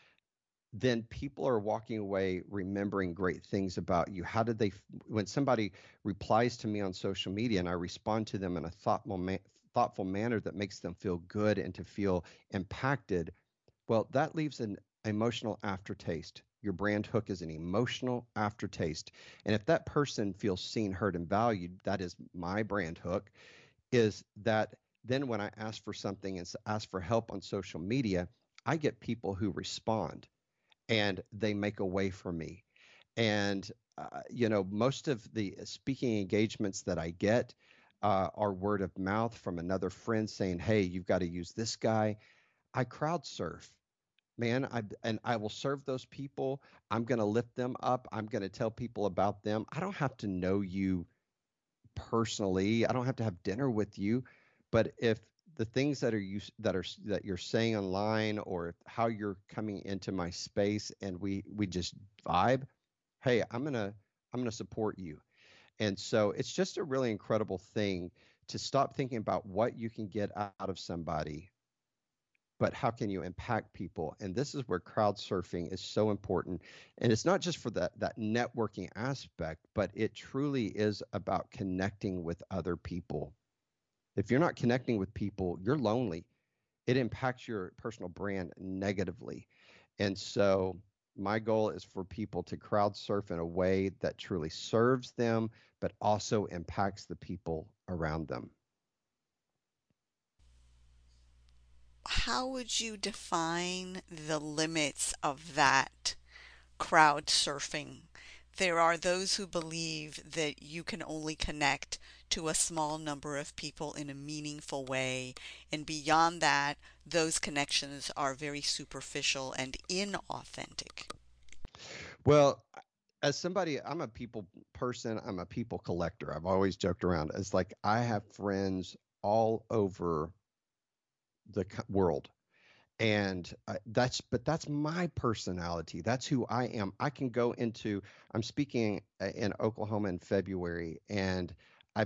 then people are walking away remembering great things about you. How did they, when somebody replies to me on social media and I respond to them in a thoughtful manner that makes them feel good and to feel impacted, well, that leaves an emotional aftertaste. Your brand hook is an emotional aftertaste. And if that person feels seen, heard, and valued, that is my brand hook, is that then when I ask for something and ask for help on social media, I get people who respond and they make a way for me. And, most of the speaking engagements that I get are word of mouth from another friend saying, hey, you've got to use this guy. I crowd surf, man. And I will serve those people. I'm going to lift them up. I'm going to tell people about them. I don't have to know you personally. I don't have to have dinner with you, but if the things that you're saying online or how you're coming into my space and we just vibe, hey, I'm gonna support you. And so it's just a really incredible thing to stop thinking about what you can get out of somebody, but how can you impact people? And this is where crowd surfing is so important. And it's not just for that networking aspect, but it truly is about connecting with other people. If you're not connecting with people, you're lonely. It impacts your personal brand negatively. And so my goal is for people to crowd surf in a way that truly serves them, but also impacts the people around them. How would you define the limits of that crowd surfing? There are those who believe that you can only connect to a small number of people in a meaningful way, and beyond that, those connections are very superficial and inauthentic. Well, as somebody, I'm a people person, I'm a people collector. I've always joked around. It's like I have friends all over the world. And that's my personality. That's who I am. I can go into, I'm speaking in Oklahoma in February, and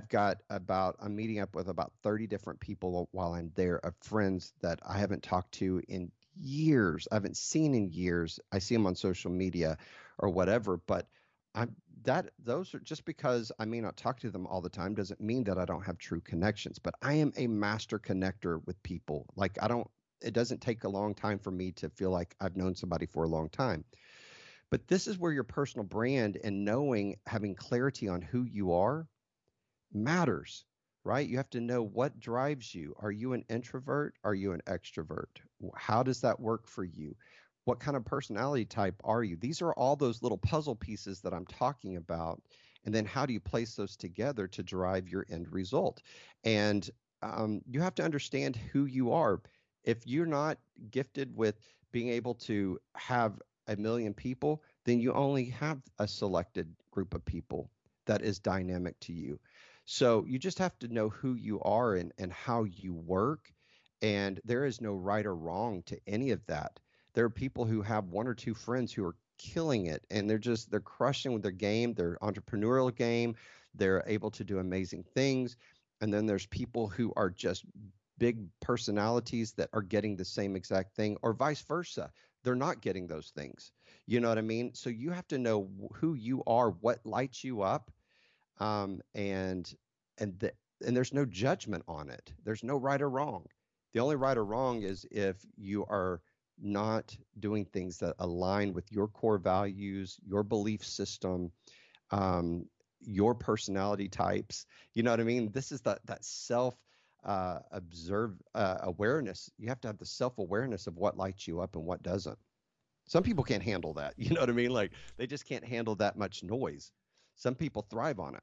I'm meeting up with about 30 different people while I'm there, of friends that I haven't talked to in years. I haven't seen in years. I see them on social media or whatever, but I'm those are, just because I may not talk to them all the time doesn't mean that I don't have true connections. But I am a master connector with people. Like, I don't it doesn't take a long time for me to feel like I've known somebody for a long time. But this is where your personal brand and knowing, having clarity on who you are matters, right? You have to know what drives you. Are you an introvert? Are you an extrovert? How does that work for you? What kind of personality type are you? These are all those little puzzle pieces that I'm talking about. And then how do you place those together to drive your end result? And you have to understand who you are. If you're not gifted with being able to have a million people, then you only have a selected group of people that is dynamic to you. So you just have to know who you are and how you work. And there is no right or wrong to any of that. There are people who have one or two friends who are killing it, and they're crushing with their game, their entrepreneurial game. They're able to do amazing things. And then there's people who are just big personalities that are getting the same exact thing, or vice versa. They're not getting those things. You know what I mean? So you have to know who you are, what lights you up, um, and and the, and there's no judgment on it. There's no right or wrong. The only right or wrong is if you are not doing things that align with your core values, your belief system, um, your personality types. You know what I mean? This is that self observe awareness. You have to have the self awareness of what lights you up and what doesn't. Some people can't handle that. You know what I mean? Like, they just can't handle that much noise. Some people thrive on it.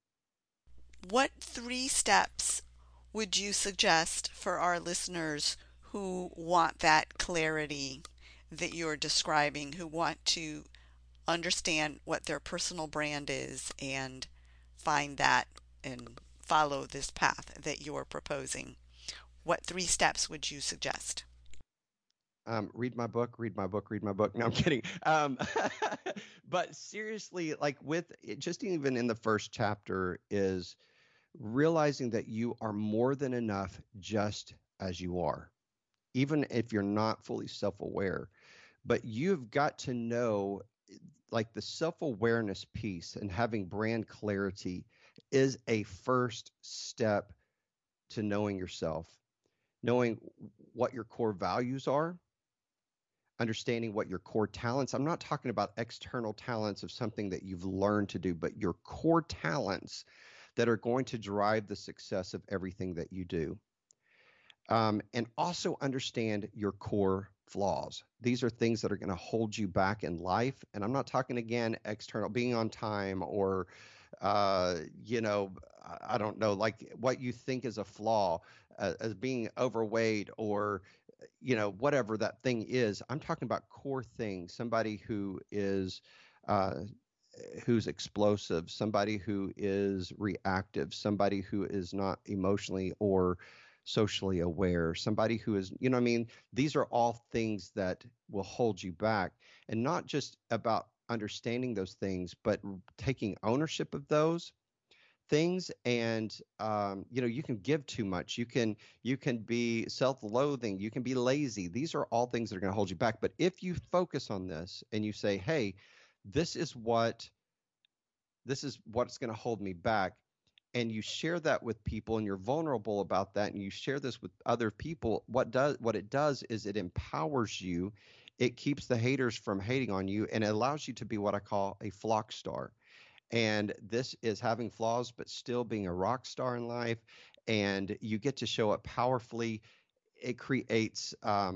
What three steps would you suggest for our listeners who want that clarity that you're describing, who want to understand what their personal brand is and find that and follow this path that you're proposing? What three steps would you suggest? Read my book, read my book, read my book. No, I'm kidding. But seriously, like, with it, just even in the first chapter, is realizing that you are more than enough just as you are, even if you're not fully self aware. But you've got to know, like, the self awareness piece and having brand clarity is a first step to knowing yourself, knowing what your core values are, understanding what your core talents. I'm not talking about external talents of something that you've learned to do, but your core talents that are going to drive the success of everything that you do. And also understand your core flaws. These are things that are going to hold you back in life. And I'm not talking, again, external, being on time, or, uh, you know, I don't know, like what you think is a flaw, as being overweight, or, whatever that thing is. I'm talking about core things. Somebody uh, who's explosive, somebody who is reactive, somebody who is not emotionally or socially aware, somebody who is, you know what I mean? These are all things that will hold you back, and not just about understanding those things, but taking ownership of those things. And you can give too much, you can be self-loathing, you can be lazy. These are all things that are going to hold you back. But if you focus on this and you say, hey, this is what this is what's going to hold me back, and you share that with people, and you're vulnerable about that, and you share this with other people, what it does is it empowers you. It keeps the haters from hating on you, and it allows you to be what I call a flock star. And this is having flaws but still being a rock star in life, and you get to show up powerfully. It creates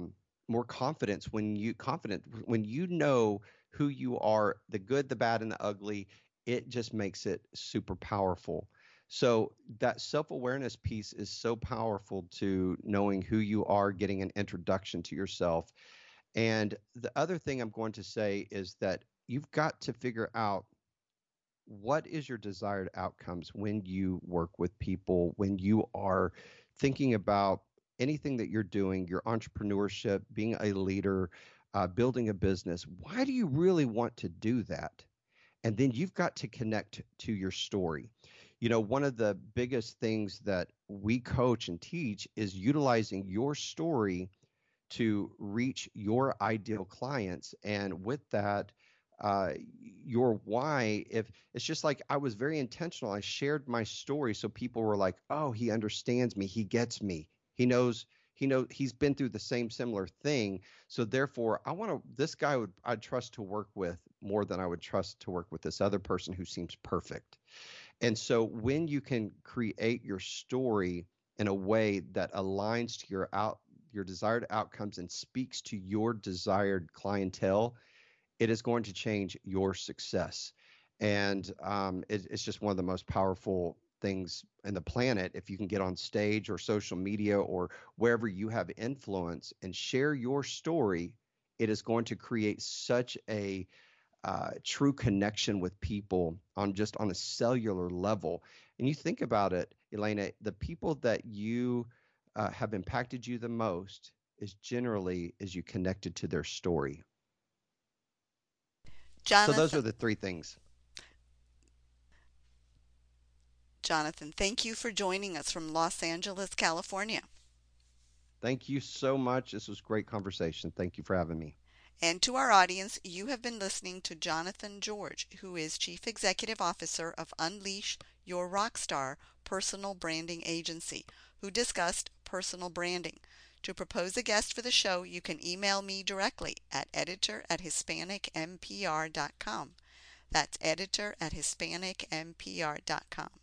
more confident when you know who you are, the good, the bad, and the ugly. It just makes it super powerful. So that self-awareness piece is so powerful to knowing who you are, getting an introduction to yourself. And the other thing I'm going to say is that you've got to figure out what is your desired outcomes when you work with people, when you are thinking about anything that you're doing, your entrepreneurship, being a leader, building a business. Why do you really want to do that? And then you've got to connect to your story. One of the biggest things that we coach and teach is utilizing your story to reach your ideal clients. And with that, uh, your why, if it's just like I was very intentional, I shared my story. So people were like, oh, he understands me. He gets me. He's been through the same similar thing. So therefore, this guy I'd trust to work with more than I would trust to work with this other person who seems perfect. And so when you can create your story in a way that aligns to your desired outcomes and speaks to your desired clientele, it is going to change your success. And it's just one of the most powerful things in the planet. If you can get on stage or social media or wherever you have influence and share your story, it is going to create such a true connection with people on a cellular level. And you think about it, Elena, the people that you have impacted you the most is generally as you connected to their story. So those are Jonathan, the three things. Jonathan, thank you for joining us from Los Angeles, California. Thank you so much. This was great conversation. Thank you for having me. And to our audience, you have been listening to Jonathan George, who is Chief Executive Officer of Unleash Your Rockstar Personal Branding Agency, who discussed personal branding. To propose a guest for the show, you can email me directly at editor@hispanicmpr.com. That's editor@hispanicmpr.com.